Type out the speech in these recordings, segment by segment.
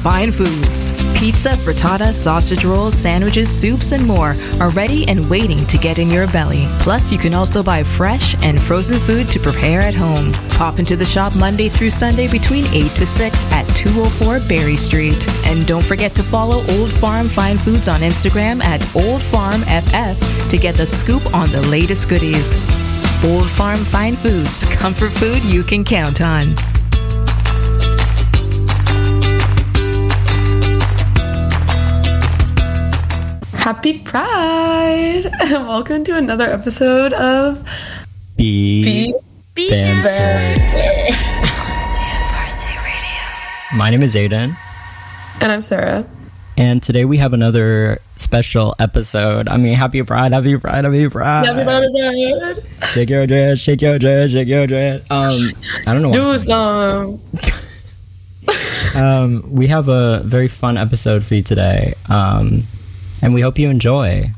Fine Foods. Pizza, frittata, sausage rolls, sandwiches, soups, and more are ready and waiting to get in your belly. Plus, you can also buy fresh and frozen food to prepare at home. Pop into the shop Monday through Sunday between 8 to 6 at 204 Berry Street. And don't forget to follow Old Farm Fine Foods on Instagram at OldFarmFF to get the scoop on the latest goodies. Old Farm Fine Foods, comfort food you can count on. Happy Pride! And welcome to another episode of Banter on CFRC Radio. My name is Aiden. And I'm Sarah. And today we have another special episode. I mean, happy Pride, happy Pride, happy Pride. Happy Pride! Shake your dress, shake your dress, shake your dress. I don't know what do a song. We have a very fun episode for you today. And we hope you enjoy.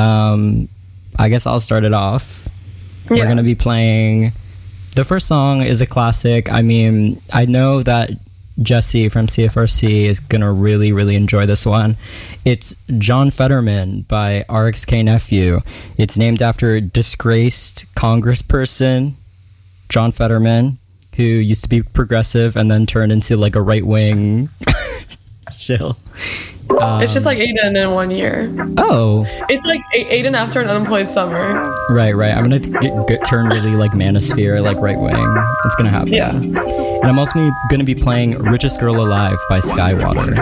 I guess I'll start it off. Yeah. We're going to be playing... The first song is a classic. I mean, I know that Jesse from CFRC is going to really, really enjoy this one. It's John Fetterman by RXK Nephew. It's named after disgraced congressperson John Fetterman, who used to be progressive and then turned into like a right-wing shill. It's just like Aiden in 1 year. Oh. It's like Aiden after an unemployed summer. Right. I'm going to turn really like manosphere, like right wing. It's going to happen. Yeah. And I'm also going to be playing Richest Girl Alive by Skywater.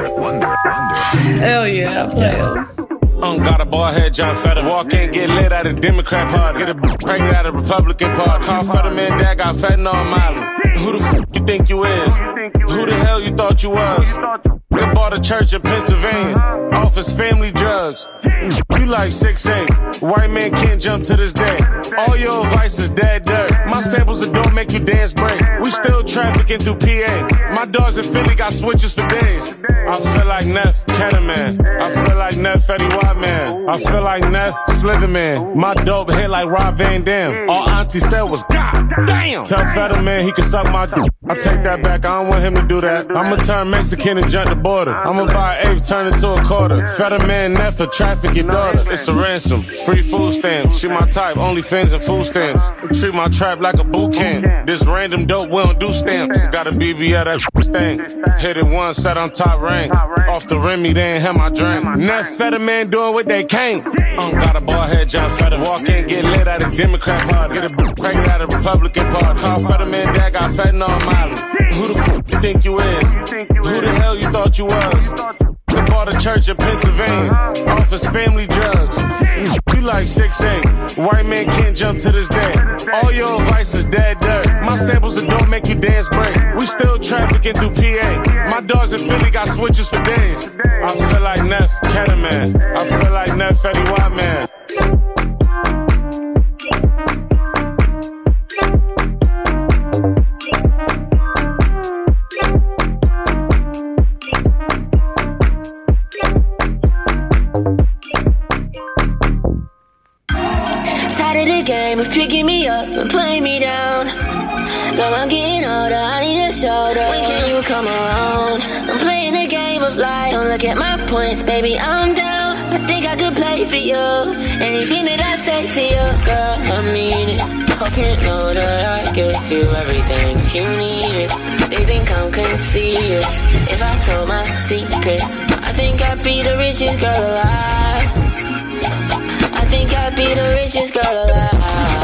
Hell yeah. Play it. Got a bald head, John Fetterman. Walk in, get lit at a Democrat part. Get a pregnant at a Republican part. Call Fetterman, dad got fentanyl on Miley. Who the f*** you think you is? Who the hell you thought you was? They bought a church in Pennsylvania. Office family drugs. You like 6'8". White man can't jump to this day. All your advice is dead dirt. My samples that don't make you dance break. We still trafficking through PA. My dogs in Philly got switches for days. I feel like Neff Ketterman. I feel like Neff Fetty Whiteman. I feel like Neff Slitherman. My dope hit like Rob Van Dam. All Auntie said was God damn. Tell Fetterman he can suck my dick. I take that back, I don't want him to do that. I'ma turn Mexican and jump the border. I'ma buy an eighth, turn it to a quarter. Fetterman, Neff for traffic your daughter. It's a ransom, free food stamps. She my type, only fans and food stamps. Treat my trap like a boot camp. This random dope, we don't do stamps. Got a BB at that thing. Hit it once, set on top rank. Off the Remy, they ain't have my drink. Neff Fetterman doing what they can't. Got a bald head, John Fetterman. Walk in, get lit at a Democrat party. Get a pregnant at a Republican party. Call Fetterman, dad got fentanyl on Miley. Who the f*** you think you is? Who the hell you thought you was? They bought a church in Pennsylvania. Office family drugs. You like 6'8". White man can't jump to this day. All your advice is dead dirt. My samples that don't make you dance break. We still trafficking through PA. My dogs in Philly got switches for days. I feel like Neff Ketterman. I feel like Neff Fetty Whiteman. Game of picking me up and putting me down. Girl, I'm getting older, I need a shoulder. When can you come around? I'm playing a game of life. Don't look at my points, baby, I'm down. I think I could play for you. Anything that I say to you, girl, I mean it. Hope you know that I give you everything if you need it. They think I'm conceited. If I told my secrets, I think I'd be the richest girl alive. I think I'd be the richest girl alive.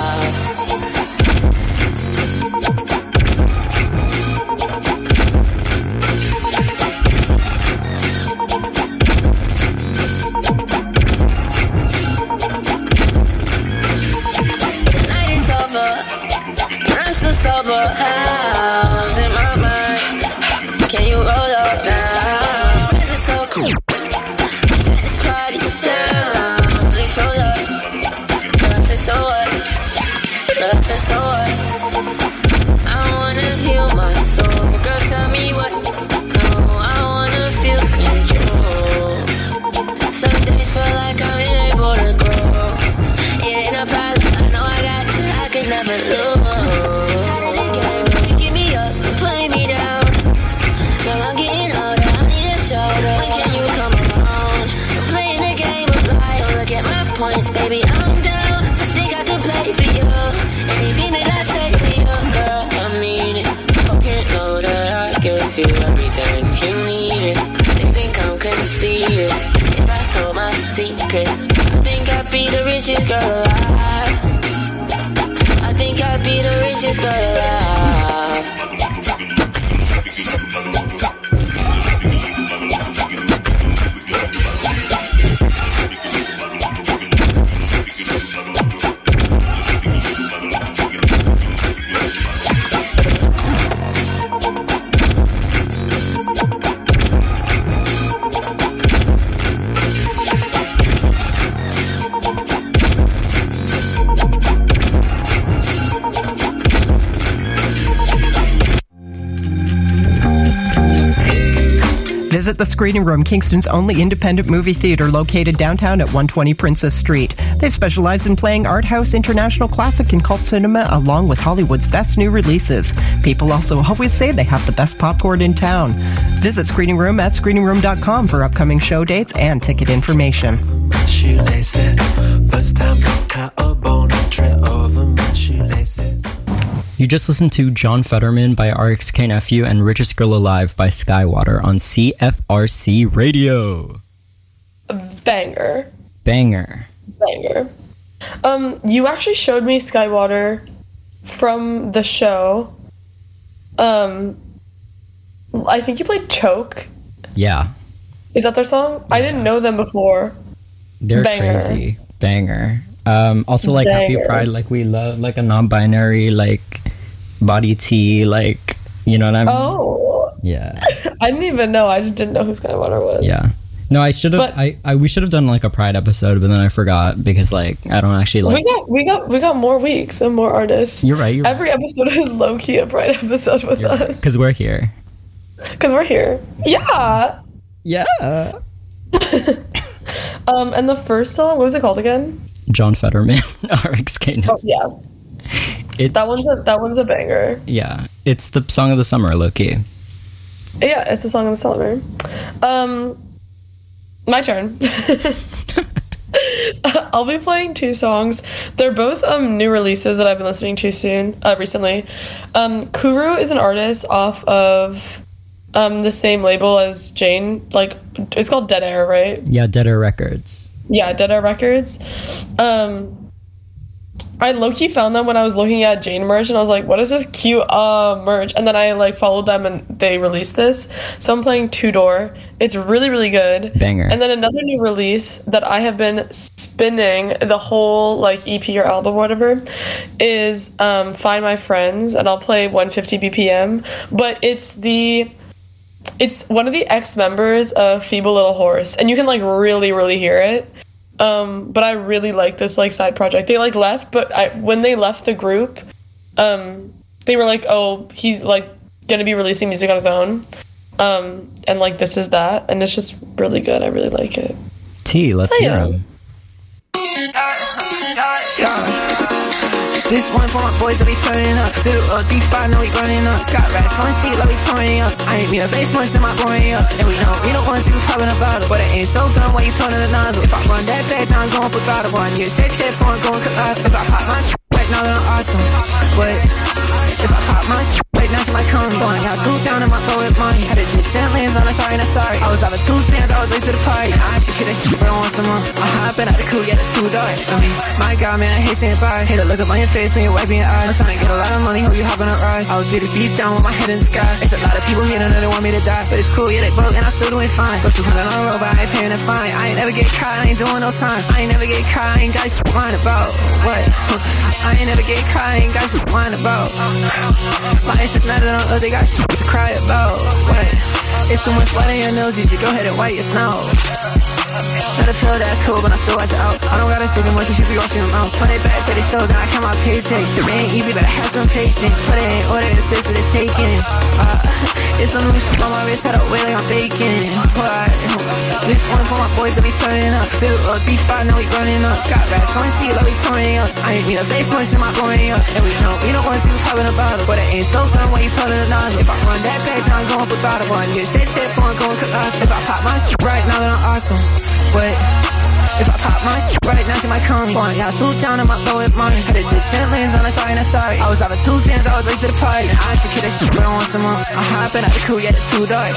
Night is over, I'm still sober. How's in my mind? Can you roll up now? Friends are so cool. Shut this party down. Roll up. Girl, I said so what? Girl, I said points, baby, I'm down. Think I can play for you. Anything that I say to you, girl, I mean it. Okay, know that I give you everything if you need it. They think I'm conceited. If I told my secrets, I think I'd be the richest girl alive. I think I'd be the richest girl alive. Visit the Screening Room, Kingston's only independent movie theater located downtown at 120 Princess Street. They specialize in playing art house, international classic, and cult cinema, along with Hollywood's best new releases. People also always say they have the best popcorn in town. Visit Screening Room at screeningroom.com for upcoming show dates and ticket information. You just listened to John Fetterman by RXK Nephew and Richest Girl Alive by Skywater on CFRC Radio. Banger. Banger. You actually showed me Skywater from the show. I think you played Choke. Yeah. Is that their song? Yeah. I didn't know them before. They're crazy. Banger. Also, like, Happy Pride, like, we love, like, a non-binary, like, body tea, like, you know what I mean? Oh. Yeah. I didn't even know. I just didn't know who Skywater was. Yeah. No, I should have, we should have done, like, a Pride episode, but then I forgot, because, like, I don't actually, like... We got more weeks and more artists. You're right. Every episode is low-key a Pride episode with us. Because we're here. Yeah. Yeah. And the first song, what was it called again? John Fetterman, RXK. Oh, yeah. That one's a banger. Yeah. It's the song of the summer, low-key. Yeah, it's the song of the summer. My turn. I'll be playing two songs. They're both new releases that I've been listening to recently. Kuru is an artist off of the same label as Jane. Like, it's called Dead Air, right? Yeah, Dead Air Records. Yeah, Dead Air Records. I low-key found them when I was looking at Jane merch, and I was like, what is this cute merch? And then I, like, followed them, and they released this. So I'm playing Two Door. It's really, really good. Banger. And then another new release that I have been spinning the whole, like, EP or album or whatever is Find My Friends, and I'll play 150 BPM. But it's one of the ex-members of Feeble Little Horse, and you can, like, really, really hear it. But I really like this, like, side project. They, like, left, but when they left the group, they were like, oh, he's, like, gonna be releasing music on his own. And, like, this is that, and it's just really good. I really like it. Let's hear him. This one for my boys that be turning up. Little D5, know we running up. Got racks on seat like we touring up. I ain't mean a base punch in my boring up. And we know we don't want to be popping about it. But it ain't so dumb when you turning the nozzle. If I run that back down, going for bottle one. Yeah, shit, going colossal. If I pop my shit right now, then I'm awesome. But if I pop my shit right now, she might come. Going out two down in my throw with money. Had to do 10 lanes on a sorry, not sorry. I was out of 2 cents, I was late to the party. And I should get that shit for once a month. I hopping out the coupe, yeah, that's too dark. I mean, my God, man, I hate saying bye. Hate to look up on your face when you're wiping your eyes. I'm trying to get a lot of money, hope you hopping a ride. I was really beat down with my head in the sky. It's a lot of people here that they want me to die. But it's cool, yeah, they broke and I'm still doing fine. Go 200 on the road, but I ain't paying a fine. I ain't never get caught, I ain't doing no time. I ain't never get caught, I ain't got shit whine about. What? I ain't never get caught, I ain't got shit whine about. My ass is not on other, they got shit to cry about. What? It's too much light in your nose, you should go ahead and wipe your snow. Not a pill, that's cool, but I still watch it out. I don't gotta say too much, you should be washing them out. When they back to the show, then I count my paychecks. Shit ain't easy, better have some patience. But it ain't order, it's just what it's taking. It's some new shit on my wrist, had a way like I'm baking. What? This one for my boys that be turning up. Little D5, now we running up. Got racks on seat, like we touring up. I ain't mean a base punch in my boring up. And we don't want to be popping a bottle. But it ain't so fun when you turning the nozzle. If I run that back, then I'm going for bottle one. Get shit, going colossal. If I pop my shit right now, then I'm awesome. But If I pop my shit right now, she might call me. One, y'all swoop down on my bow with money. Had a 10 lanes on the side and sorry. I was out of 2 cents, I was late to the party. And I should kill that shit, but I want some more. I'm hopping out the coupe, yeah, it's too dark.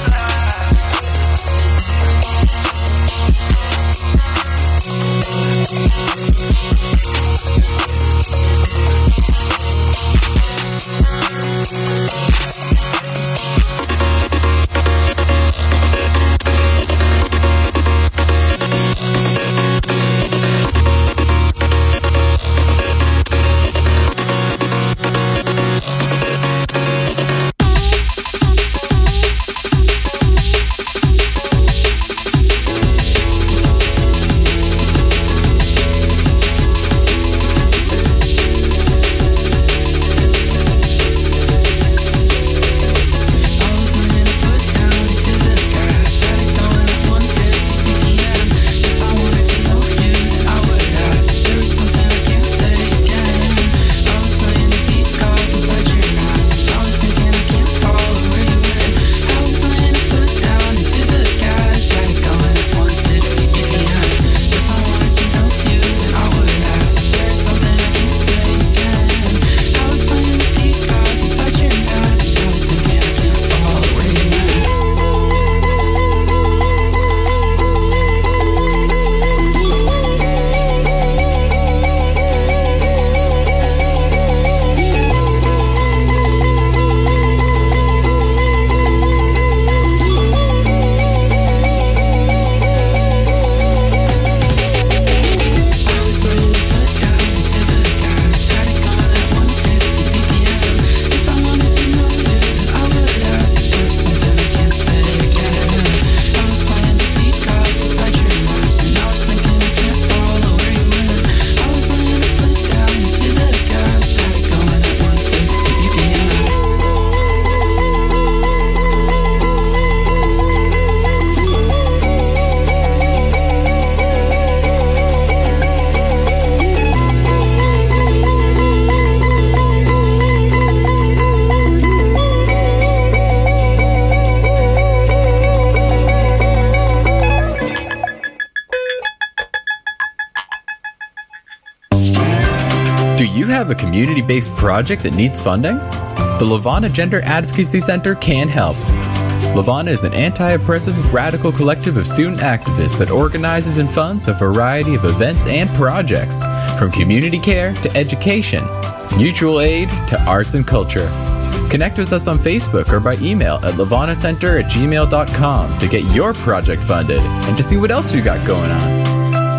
Have a community-based project that needs funding? The Levana Gender Advocacy Center can help. Levana is an anti-oppressive, radical collective of student activists that organizes and funds a variety of events and projects, from community care to education, mutual aid to arts and culture. Connect with us on Facebook or by email at levanacenter@gmail.com to get your project funded and to see what else we got going on.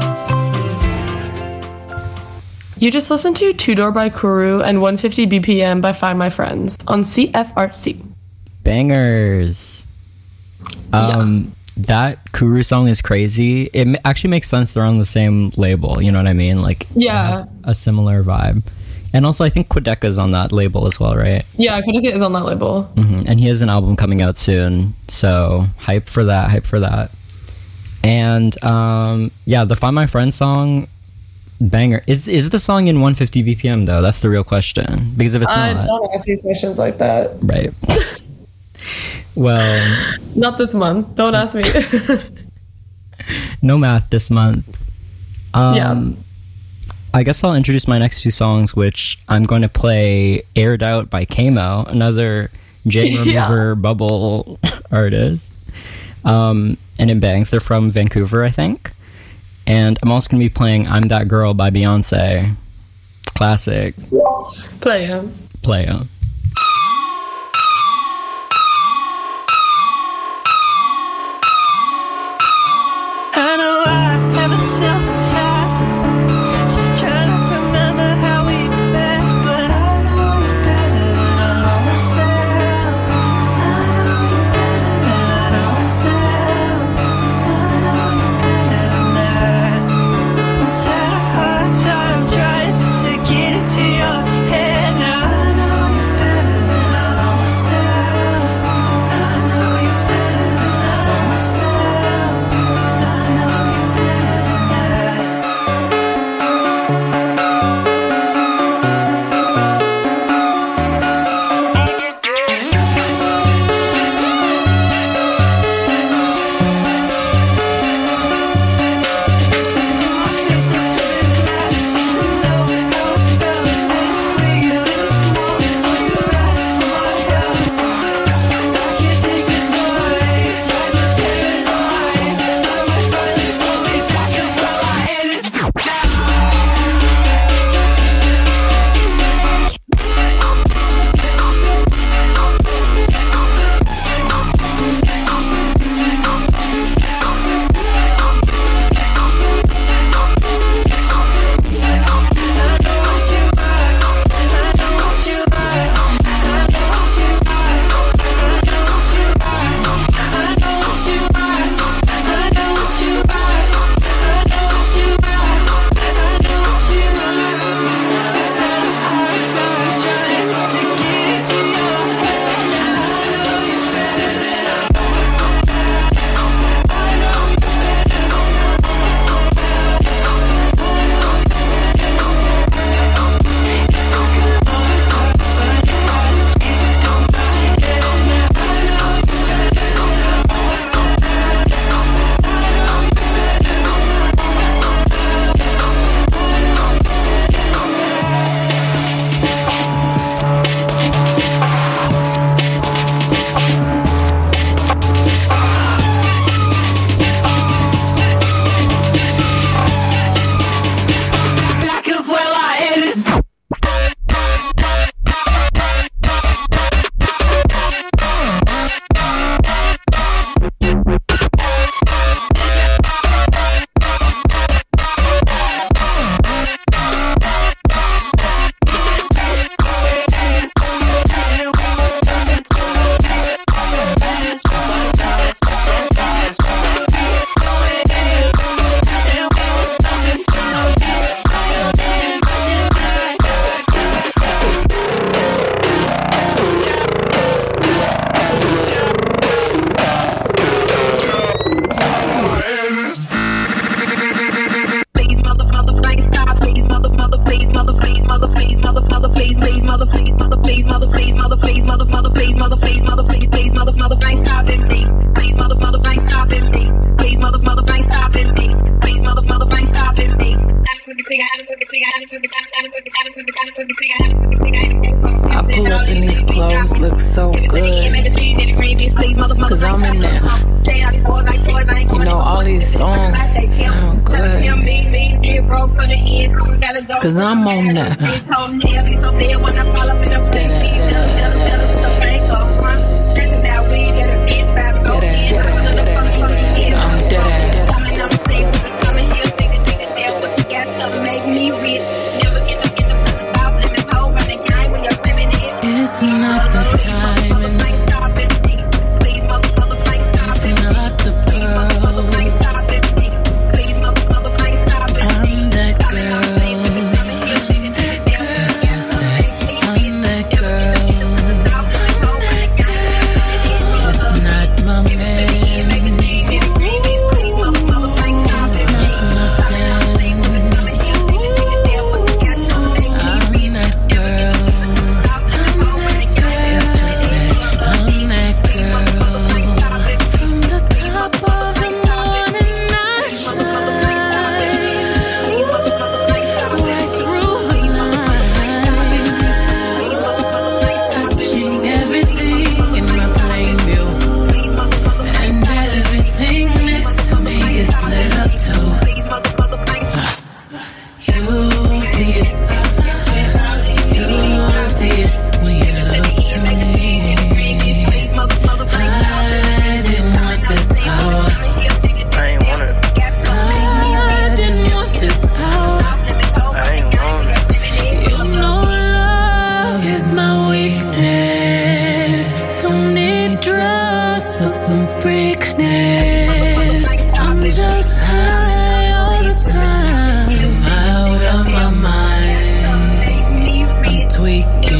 You just listened to Two Door by Kuru and 150 BPM by Find My Friends on CFRC. Bangers. That Kuru song is crazy. It actually makes sense they're on the same label, you know what I mean? Like, yeah, a similar vibe. And also, I think Quedeca's on that label as well, right? Yeah, Quedeca is on that label. Mm-hmm. And he has an album coming out soon, so hype for that. And the Find My Friends song, banger. Is the song in 150 BPM though? That's the real question. Because if it's not, don't ask me questions like that. Right. Well, not this month. Don't ask me. No math this month. I guess I'll introduce my next 2 songs, which I'm going to play Aired Out by Kamo, another J Remover bubble artist. And it bangs. They're from Vancouver, I think. And I'm also going to be playing I'm That Girl by Beyonce. Classic. Play him. I know I have a tough time just trying to remember how we met, but I know you better than I know myself. I know you better than I know myself. I know you better than that. It's had a hard time trying just to get into your head. Now I know you cause I'm in there. You know, all these songs sound good, cause I'm on there. It's not the diamonds, it's not the pearls. I'm that girl. It's just that I'm that girl. It's not my man. It's not my style. I'm that girl. It's just that I'm that girl. From the top of the morning, I shine right through the lines, touching everything in my plain view, and everything next to me gets lit up too. You see it, you see it when you look to me. I didn't want this power. I ain't want it. I didn't want this power. I ain't want it. You know love is my weakness. Don't need drugs for some freakness. I'm just high all the time. I'm out of my mind. I'm tweaking,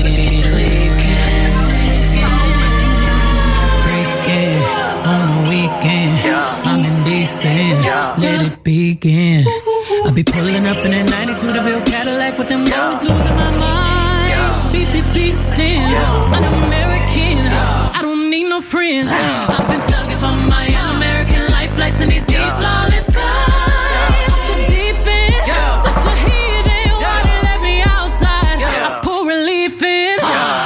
breaking on the weekend. I'm indecent. Let it begin. I be pulling up in a 92 DeVille Cadillac with them boys losing my mind. Beep, beep, beastin'. I'm an American. I don't need no friends. I've been thugging for my American life. Flights in these deep, flawless skies. Off the deep end. Such a heathen. Why they let me outside? I pull relief in.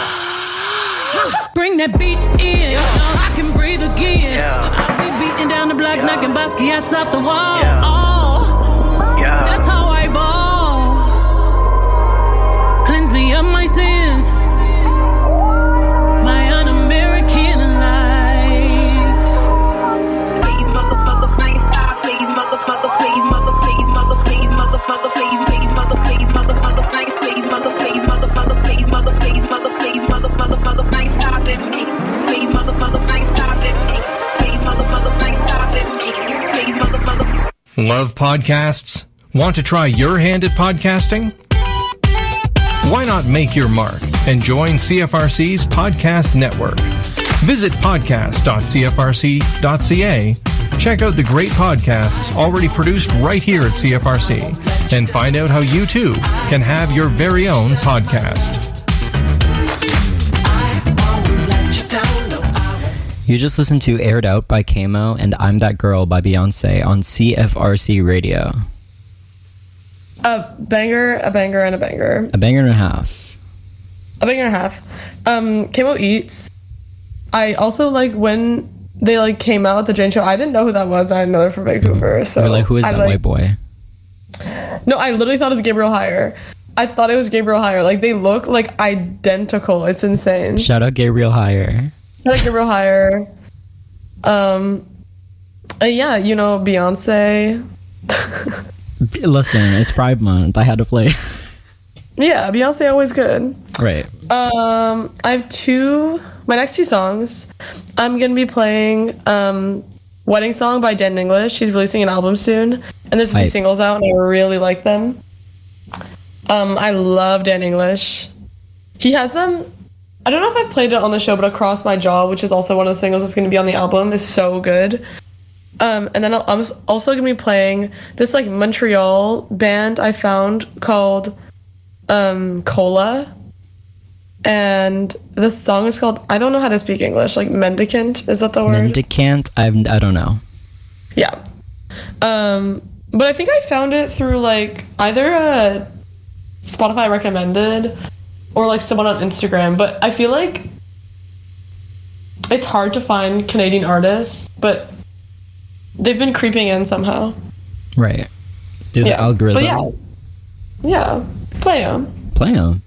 Bring that beat in. I can breathe again. I be beating down the block, knocking Basquiat's off the wall. Oh, that's how I ball. Cleanse me of my sins. My un-American life. Please, motherfucker, please stop. Please, motherfucker, please, mother, please, mother, please, motherfucker, please, please, mother, please, motherfucker, please, please, mother, please, motherfucker, please, mother, please, mother, please, mother, please stop it, me. Please, motherfucker, please stop it, me. Please, motherfucker, please stop it, me. Please, motherfucker. Love podcasts? Want to try your hand at podcasting? Why not make your mark and join CFRC's podcast network? Visit podcast.cfrc.ca, check out the great podcasts already produced right here at CFRC, and find out how you too can have your very own podcast. You just listened to Aired Out by Kamo and I'm That Girl by Beyonce on CFRC Radio. A banger, a banger, and a banger. A banger and a half. A banger and a half. Kamo Eats. I also like when they like came out at the Jane Show. I didn't know who that was. I didn't know they're from Vancouver. So You're like, who is that white boy? No, I literally thought it was Gabriel Hire. I thought it was Gabriel Hire. Like they look like identical. It's insane. Shout out Gabriel Hire. Shout out Gabriel Hire. Yeah, you know Beyonce. Listen, it's Pride Month. I had to play. Yeah, Beyonce always good. Right. I have my next two songs. I'm gonna be playing Wedding Song by Dan English. He's releasing an album soon, and there's a few singles out, and I really like them. I love Dan English. He has some. I don't know if I've played it on the show, but Across My Jaw, which is also one of the singles that's going to be on the album, is so good. And then I'm also going to be playing this like Montreal band I found called Cola. And the song is called, I don't know how to speak English, like Mendicant. Is that the word? Mendicant? I don't know. Yeah. But I think I found it through like either a Spotify recommended or like someone on Instagram. But I feel like it's hard to find Canadian artists, but they've been creeping in somehow. Right. Do the algorithm. But yeah, play them. Play them.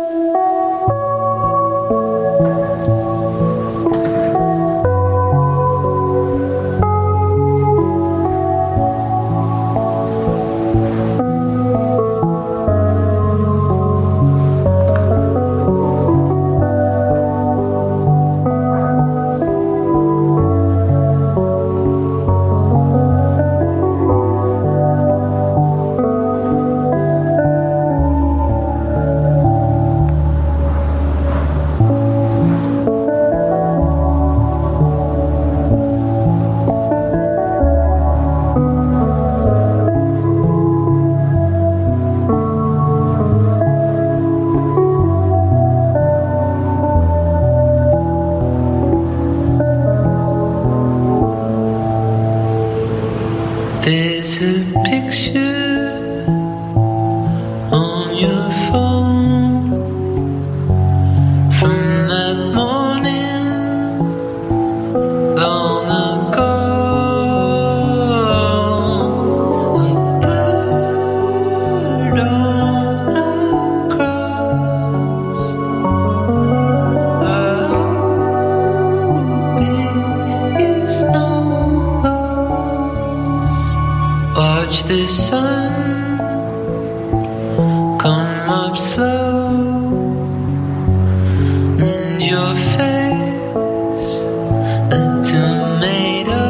There's a picture on your phone from that morning long ago. A bird on a cross. I hope it is not lost. Watch the sun come up slow, and your face a tomato.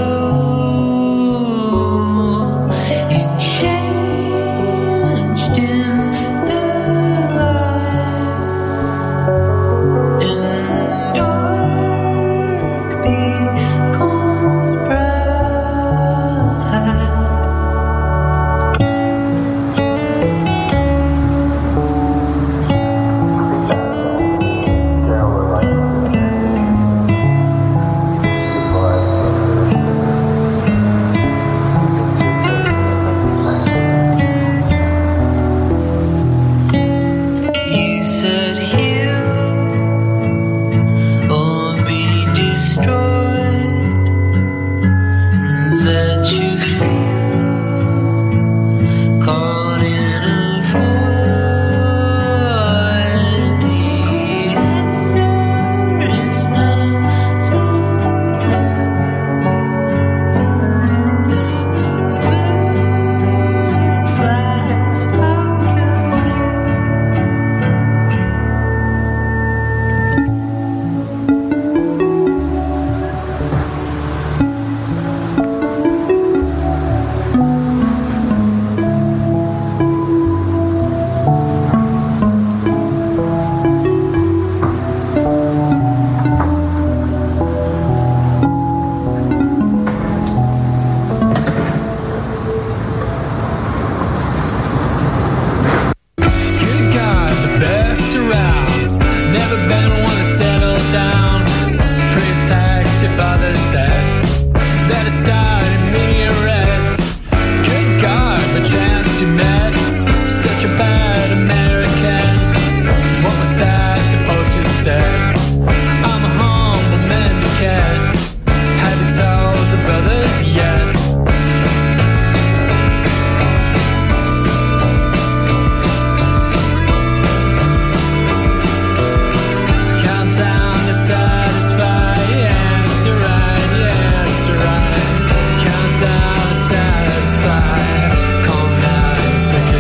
It changed in the light, and dark becomes bright. You said heal or be destroyed, that you feel caught in a void. The answer is nothing new. The bird flies out of you. Good God, the best around. Never been one to settle down. Pre-tax, your father said. Better start immediate rest. Good God, the chance you met. Such a bad American. What was that the poacher said? I'm a humble mendicant. Have you told the brothers yet? Countdown to satisfy, yeah, it's alright, yeah, it's alright. Countdown to satisfy, calm down, sick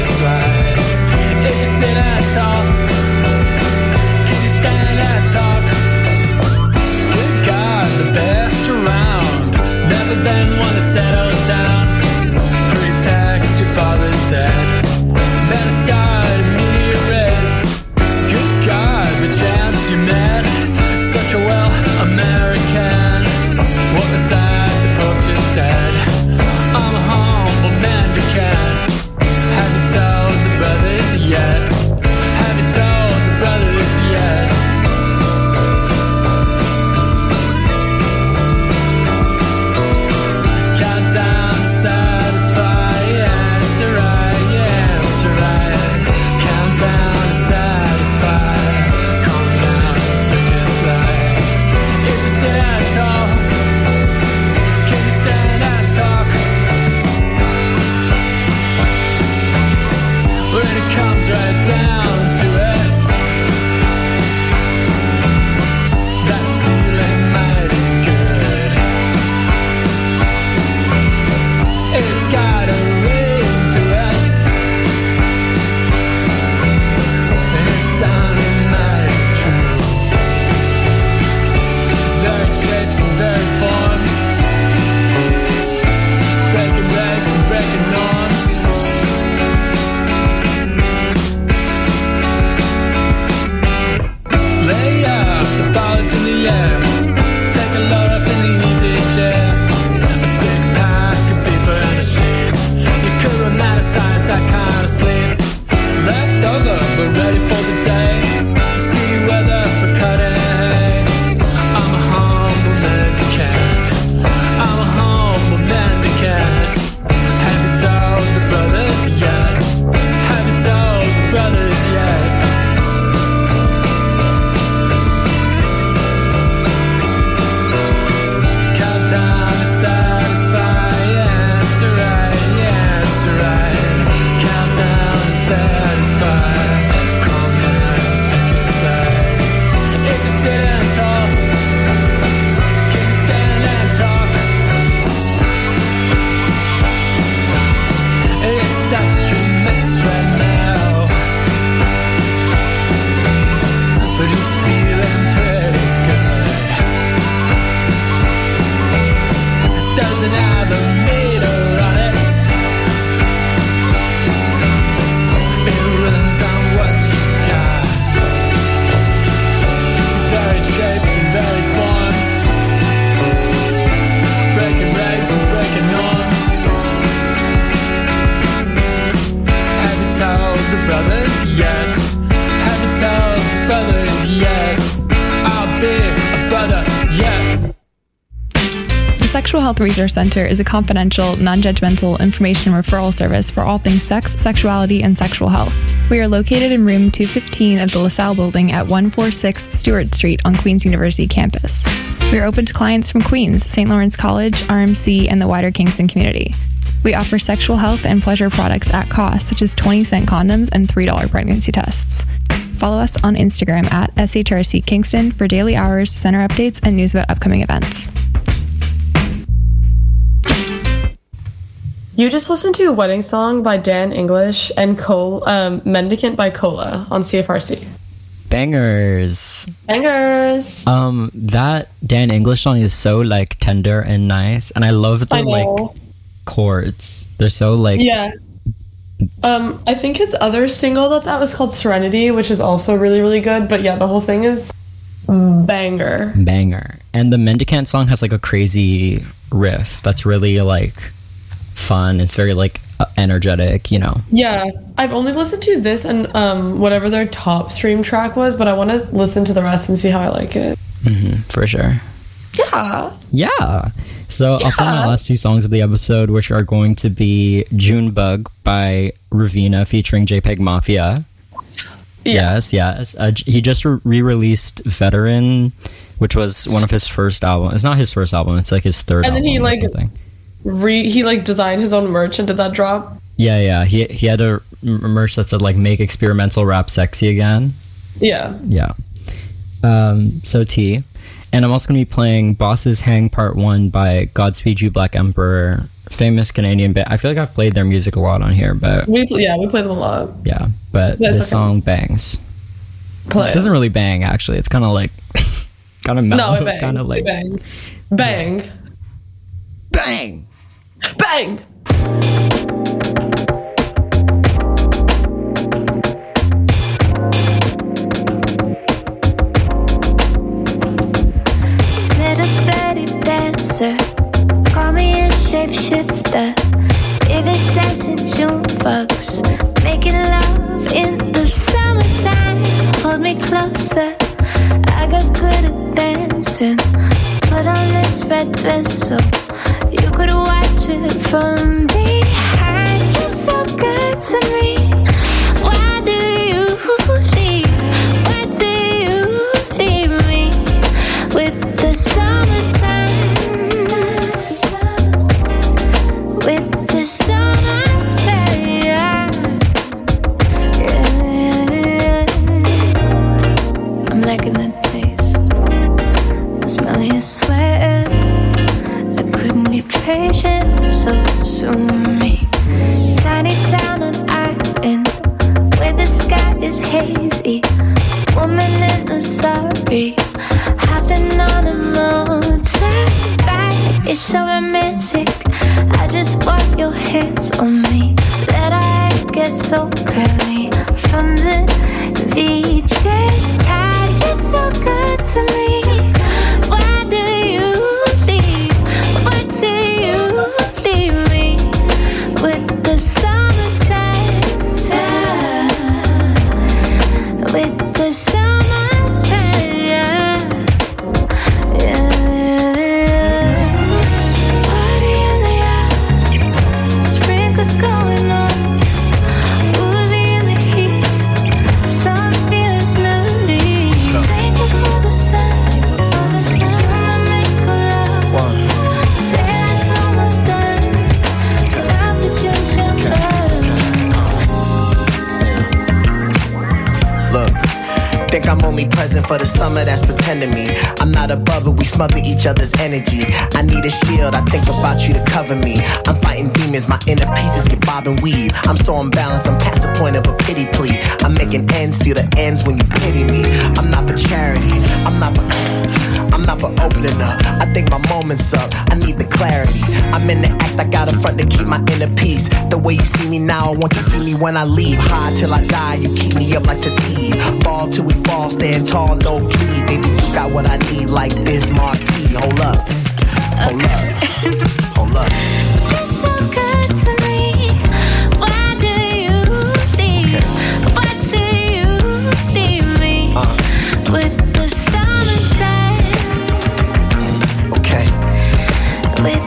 Sexual Health Resource Center is a confidential, non-judgmental information referral service for all things sex, sexuality, and sexual health. We are located in room 215 of the LaSalle Building at 146 Stewart Street on Queens University campus. We are open to clients from Queens, St. Lawrence College, RMC, and the wider Kingston community. We offer sexual health and pleasure products at cost, such as 20-cent condoms and $3 pregnancy tests. Follow us on Instagram at SHRC Kingston for daily hours, center updates, and news about upcoming events. You just listened to Wedding Song by Dan English and Mendicant by Cola on CFRC. Bangers. That Dan English song is so like tender and nice, and I love the like chords. They're so like yeah. I think his other single that's out is called Serenity, which is also really, really good. But yeah, the whole thing is banger. And the Mendicant song has like a crazy riff that's really like fun. It's very like energetic, you know. Yeah, I've only listened to this and whatever their top stream track was, but I want to listen to the rest and see how I like it. For sure. Yeah. So I'll play my last two songs of the episode, which are going to be Junebug by Ravina featuring JPEG Mafia. Yes. He just re-released Veteran, which was one of his first albums. It's not his first album, it's like his third album. And then he or something. He designed his own merch and did that drop. Yeah. He had a merch that said like "Make experimental rap sexy again." Yeah. So T, and I'm also gonna be playing "Bosses Hang Part 1" by Godspeed You Black Emperor, famous Canadian band. I feel like I've played their music a lot on here, but we play them a lot. Yeah, but this song bangs. It doesn't really bang actually. It's kind of like kind of mellow. No, it bangs. Kind of like it bangs. Bang. Little dirty dancer, call me a shapeshifter. Vivid dancing jukebugs, making love in the summertime. Hold me closer, I got good at dancing. Put on this red dress so you could watch it from behind. You're so good to me. Why do you leave? Why do you leave me with the summertime? With the summertime, yeah. I'm liking the taste, the smell of your sweat. I couldn't be patient, so sue me. Tiny town on island, where the sky is hazy. Woman in a sari, hopping on a motorbike. It's so romantic, I just want your hands on me. Let I get so curly from the beaches. Tide, you're so good to me. Why do you leave? Why do you leave me with the summertime? With the summertime, Party in the yard, sprinkles going on. Woozy in the heat, some feelings newly. Thankful for the sun, you wanna make a love. Daylight's almost done, time for junction love. Look, think I'm only present for the summer, that's pretending me. I'm not above it, we smother each other's energy. I need a shield, I think about you to cover me. I'm fighting demons, my inner pieces get bob and weave. I'm so unbalanced, I'm past the point of a pity plea. I'm making ends, feel the ends when you pity me. I'm not for charity, I'm not for opening up. I think my moment's up, I need the clarity. I'm in the act, I got a front to keep my inner peace. The way you see me now, I want you to see me when I leave. High till I die, you keep me up like sativa. Ball till we fall, stand tall, no plea. Baby, you got what I need like Bismarck P. Hold up, hold up, hold up. You're so good to me. Why do you leave? Why do you leave me with the summertime? Okay. With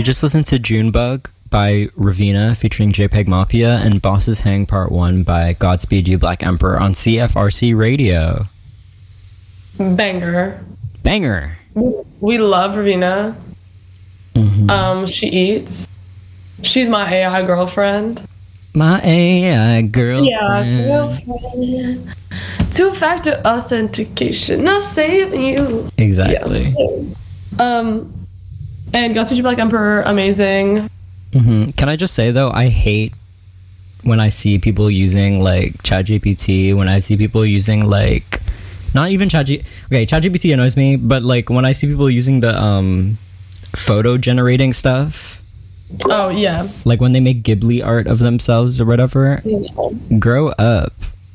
just listened to Junebug by Ravina featuring JPEG Mafia and Bosses Hang Part 1 by Godspeed You Black Emperor on CFRC Radio. Banger. Banger. We love Ravina. She eats. She's my AI girlfriend. My AI girlfriend. Yeah, girlfriend. Two-factor authentication. Not saving you. Exactly. Yeah. And Godspeed You Black Emperor, amazing. Can I just say, though, I hate when I see people using, like, ChatGPT, when I see people using, like, not even ChatGPT. Okay, ChatGPT annoys me, but, like, when I see people using the, photo generating stuff. Oh, yeah. Like, when they make Ghibli art of themselves or whatever. Grow up.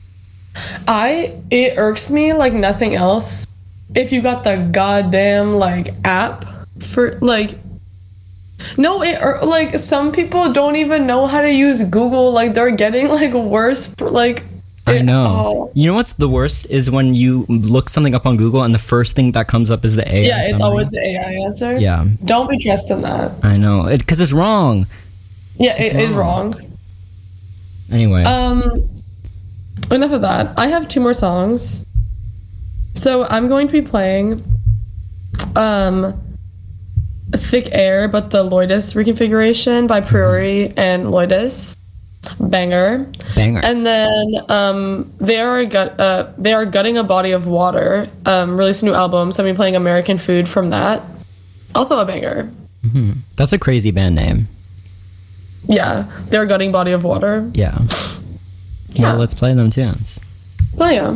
It irks me like nothing else if you got the goddamn, like, app for, like... No, like, some people don't even know how to use Google. Like, they're getting, like, worse, like... I know. You know what's the worst is when you look something up on Google and the first thing that comes up is the AI. Yeah, it's summary. always the AI answer. Yeah. Don't be trusting that. I know. Because it's wrong. Yeah, it is wrong. Anyway. Enough of that. I have 2 more songs. So I'm going to be playing Thick Air, but the Loidus reconfiguration by Priori and Loidus. Banger. And then they are gutting a body of water. Released a new album, so I'm playing American Food from that. Also a banger. That's a crazy band name. Yeah, they're gutting body of water. Yeah. Well, let's play them tunes. Oh yeah.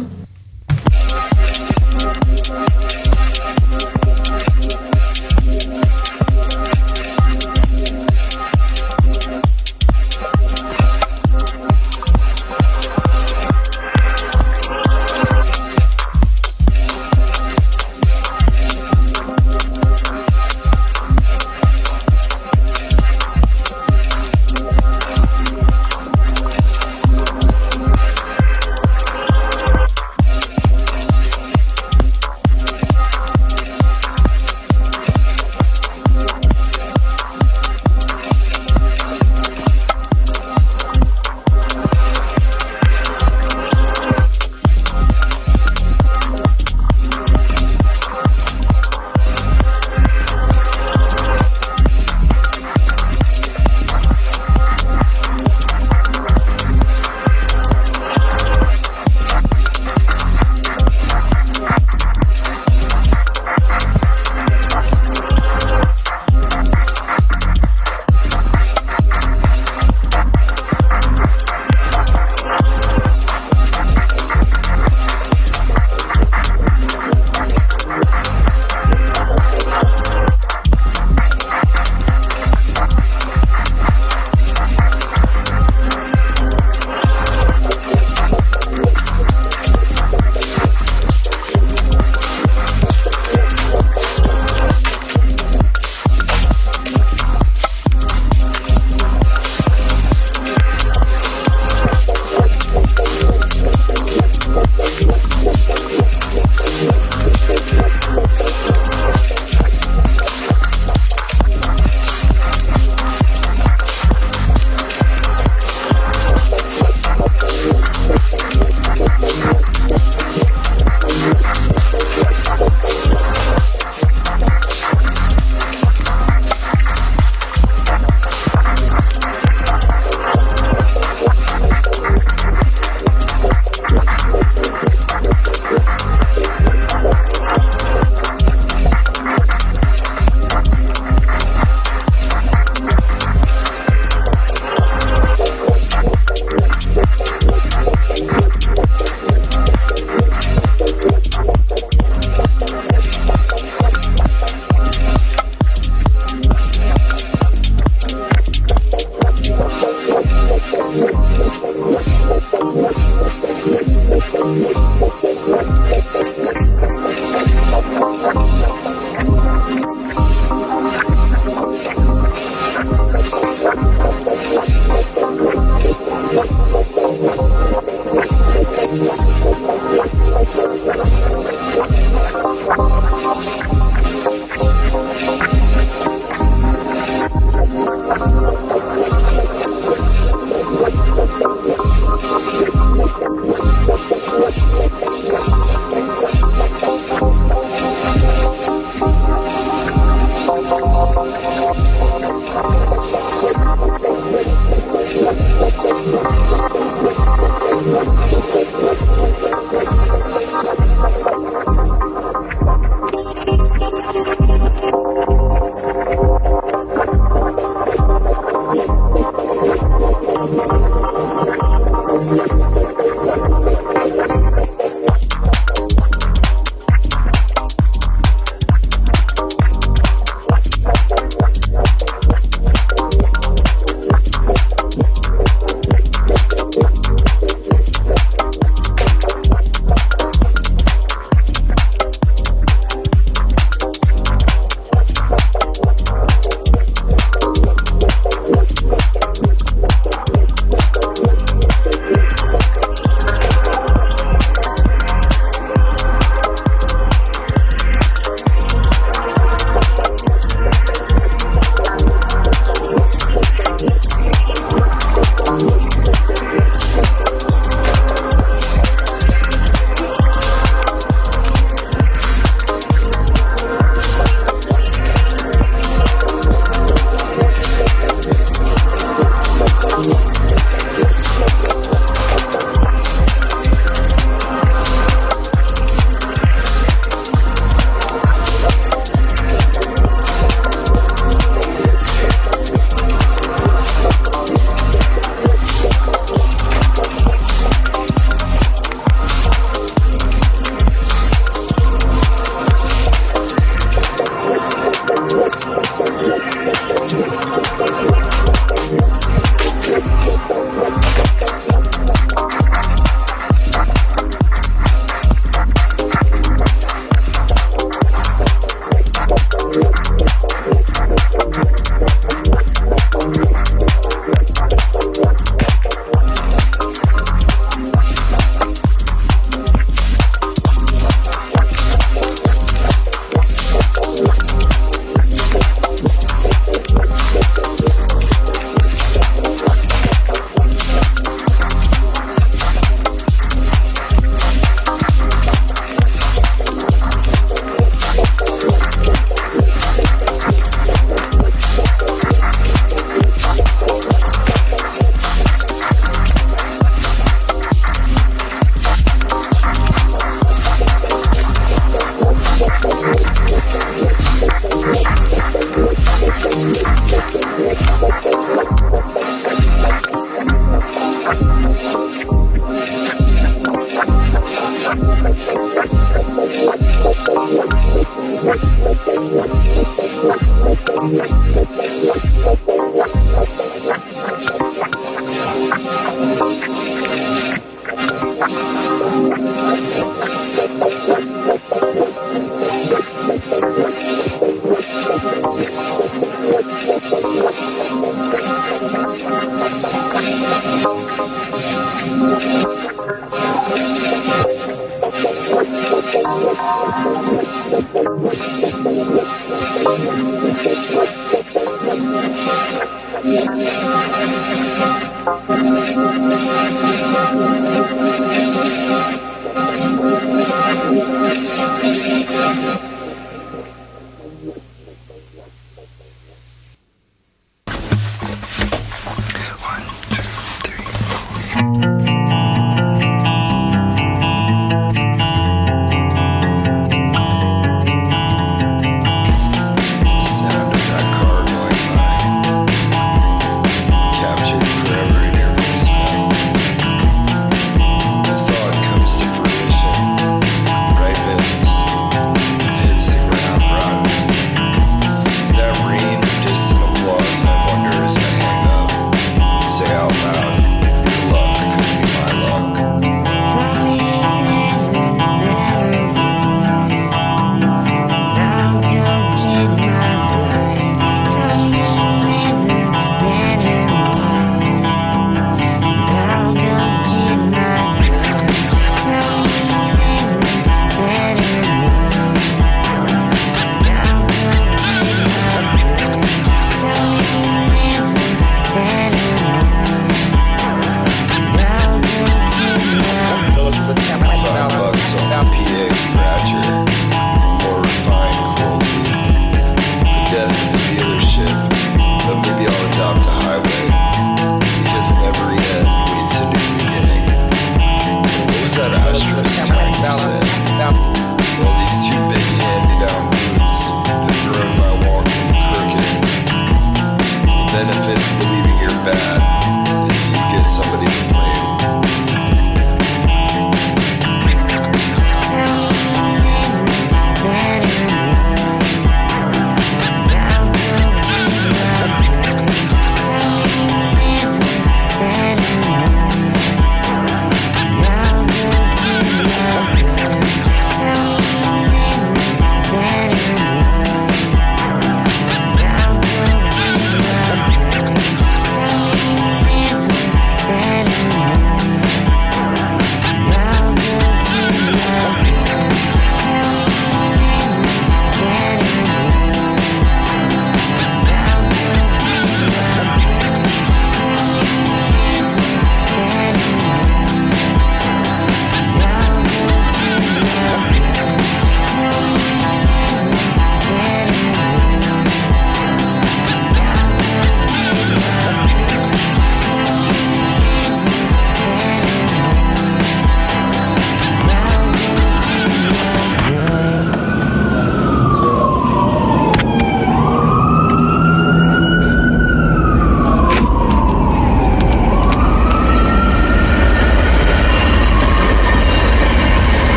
Say out loud, your luck could be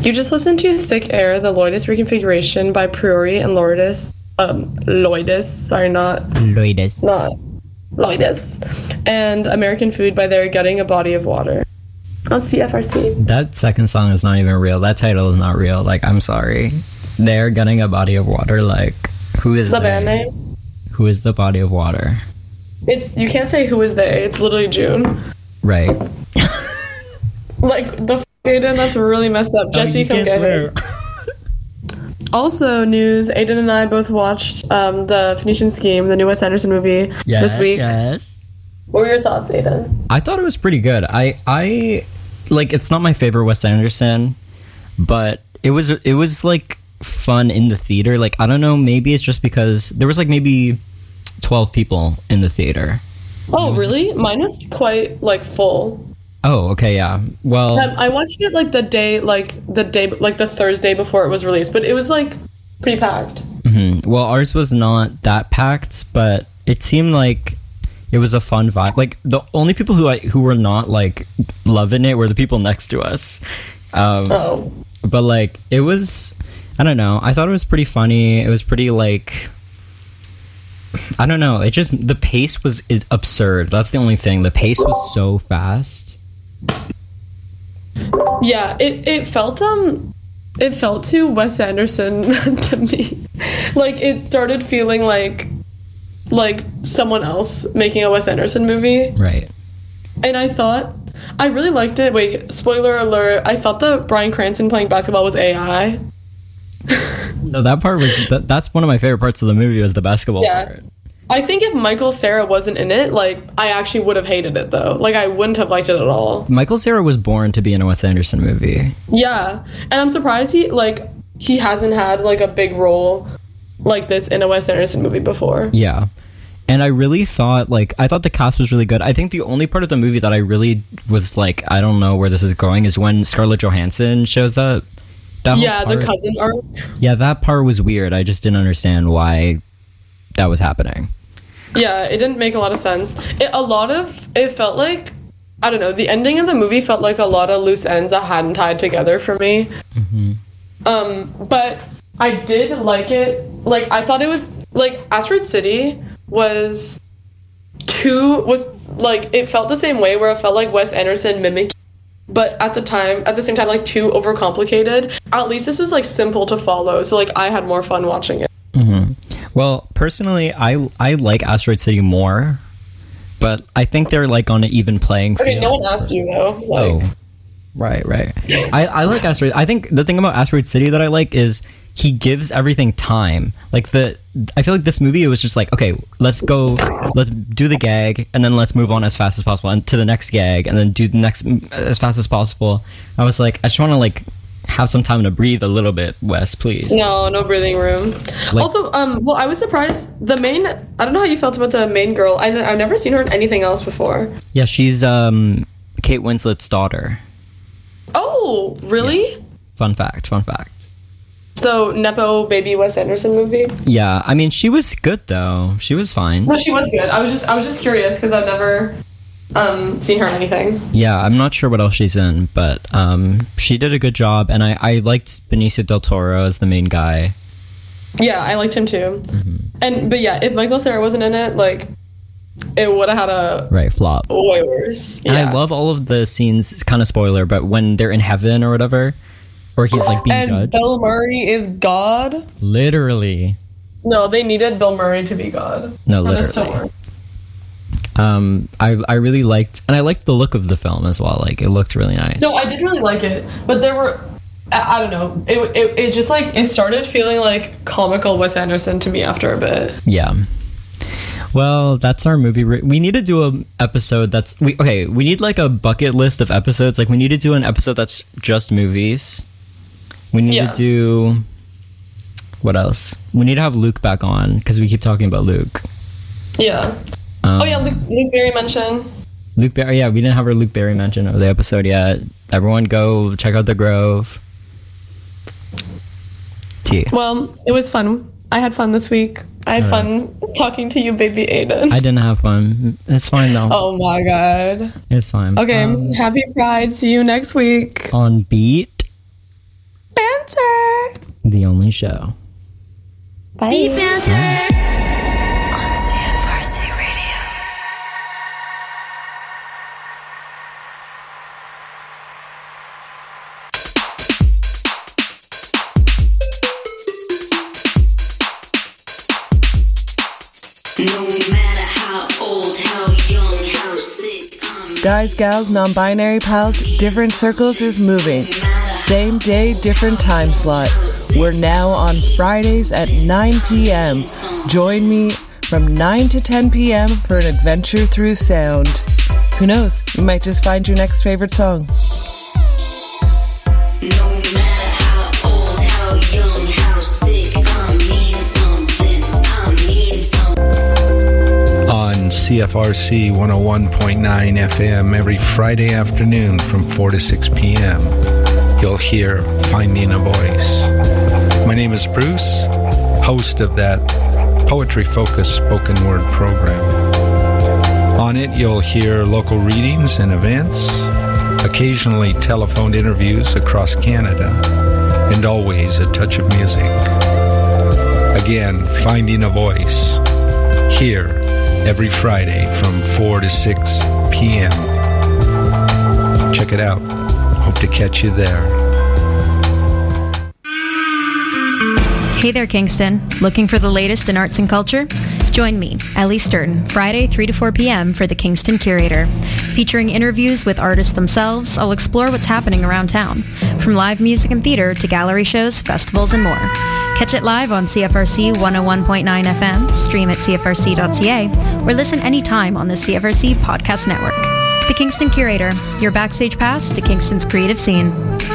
You just listened to Thick Air, the Loidus reconfiguration by Priori and Loidus. Loidus. And American Food by They're Getting a Body of Water. On CFRC. That second song is not even real. That title is not real. Like, I'm sorry. They're Getting a Body of Water. Like, who is the they? band name? Who is the body of water? You can't say who is they. It's literally June. Right. Like, the f***, Aiden, that's really messed up. Jesse, come get her. Also, news, Aiden and I both watched the Phoenician Scheme, the new Wes Anderson movie, this week. Yes. What were your thoughts, Aiden? I thought it was pretty good. I like, it's not my favorite Wes Anderson, but it was like fun in the theater. Like, I don't know, maybe it's just because there was like maybe 12 people in the theater. Oh, really? Mine was quite like full. Oh, okay, yeah. Well, I watched it like the Thursday before it was released, but it was like pretty packed. Mm-hmm. Well, ours was not that packed, but it seemed like it was a fun vibe. Like, the only people who were not like loving it were the people next to us. But like, it was, I don't know. I thought it was pretty funny. It was pretty like, I don't know. It just, the pace was absurd. That's the only thing. The pace was so fast. Yeah, it felt too Wes Anderson to me. Like, it started feeling like someone else making a Wes Anderson movie. Right. And I really liked it. Wait, spoiler alert. I thought that Bryan Cranston playing basketball was AI. No, that part was that's one of my favorite parts of the movie, was the basketball part. I think if Michael Cera wasn't in it, like, I actually would have hated it, though. Like, I wouldn't have liked it at all. Michael Cera was born to be in a Wes Anderson movie. Yeah. And I'm surprised he hasn't had, like, a big role like this in a Wes Anderson movie before. Yeah. And I really thought, like, I thought the cast was really good. I think the only part of the movie that I really was like, I don't know where this is going, is when Scarlett Johansson shows up. Yeah, the cousin arc. Yeah, that part was weird. I just didn't understand why that was happening. Yeah, it didn't make a lot of sense. It felt like, I don't know, the ending of the movie felt like a lot of loose ends that hadn't tied together for me. Mm-hmm. But I did like it. Like, I thought it was, like, Asteroid City was like, it felt the same way, where it felt like Wes Anderson mimicking, but at the same time, like, too overcomplicated. At least this was, like, simple to follow, so, like, I had more fun watching it. Mm-hmm. Well, personally, I like Asteroid City more, but I think they're, like, on an even playing field. Okay, no one asked you, though. Like, oh, right. I like Asteroid. I think the thing about Asteroid City that I like is he gives everything time. Like, I feel like this movie, it was just like, okay, let's do the gag, and then let's move on as fast as possible, and to the next gag, and then do the next as fast as possible. I was like, I just want to, like, have some time to breathe a little bit, Wes, please. No breathing room. Like, also, well, I was surprised. I don't know how you felt about the main girl. I've never seen her in anything else before. Yeah, she's Kate Winslet's daughter. Oh, really? Yeah. Fun fact. So, Nepo baby Wes Anderson movie? Yeah, I mean, she was good, though. She was fine. No, she was good. I was just curious, because I've never seen her in anything. Yeah, I'm not sure what else she's in, but she did a good job, and I liked Benicio del Toro as the main guy. Yeah, I liked him too. Mm-hmm. But yeah, if Michael Cera wasn't in it, like, it would have had a flop. Way worse. Yeah. And I love all of the scenes. It's kind of spoiler, but when they're in heaven or whatever, or he's like being judged. Bill Murray is God. Literally. No, they needed Bill Murray to be God. No, literally. I really liked, and I liked the look of the film as well. Like, it looked really nice. No, I did really like it, but there were, I don't know, it just, like, it started feeling like comical Wes Anderson to me after a bit. Yeah. Well, that's our movie. We need to do an episode we need, like, a bucket list of episodes. Like, we need to do an episode that's just movies. We need to do, what else? We need to have Luke back on, because we keep talking about Luke. Yeah. Luke Berry mention. Luke Berry, yeah, we didn't have our Luke Berry mention of the episode yet. Everyone go check out The Grove. Well, it was fun. I had fun this week. I had fun talking to you, baby Aiden. I didn't have fun. It's fine, though. Oh, my God. It's fine. Okay, happy Pride. See you next week. On Beat. Banter! The only show. Bye. Beat Banter on CFRC Radio. No matter how old, how young, how sick, Guys, gals, non-binary pals, Different Circles is moving. Same day, different time slot. We're now on Fridays at 9 p.m. Join me from 9 to 10 p.m. for an adventure through sound. Who knows? You might just find your next favorite song. On CFRC 101.9 FM every Friday afternoon from 4 to 6 p.m. You'll hear Finding a Voice. My name is Bruce, host of that poetry-focused spoken word program. On it, you'll hear local readings and events, occasionally telephoned interviews across Canada, and always a touch of music. Again, Finding a Voice, here every Friday from 4 to 6 p.m. Check it out. Hope to catch you there. Hey there, Kingston. Looking for the latest in arts and culture? Join me, Ellie Sturton, Friday 3 to 4 p.m. for the Kingston Curator. Featuring interviews with artists themselves, I'll explore what's happening around town, from live music and theater to gallery shows, festivals, and more. Catch it live on CFRC 101.9 FM, stream at cfrc.ca, or listen anytime on the CFRC Podcast Network. The Kingston Curator, your backstage pass to Kingston's creative scene.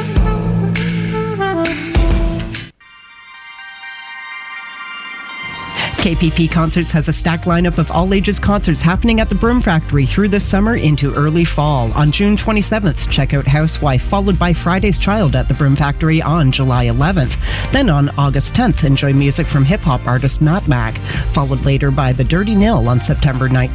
KPP Concerts has a stacked lineup of all-ages concerts happening at the Broom Factory through this summer into early fall. On June 27th, check out Housewife, followed by Friday's Child at the Broom Factory on July 11th. Then on August 10th, enjoy music from hip-hop artist Matt Mac, followed later by The Dirty Nil on September 19th.